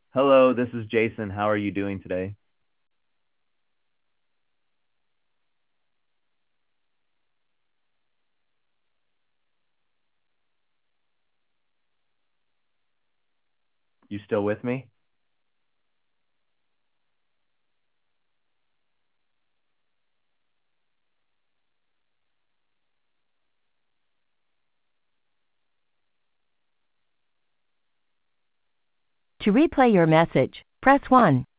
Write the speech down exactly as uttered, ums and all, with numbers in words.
Hello, this is Jason. How are you doing today? You still with me? To replay your message, press one.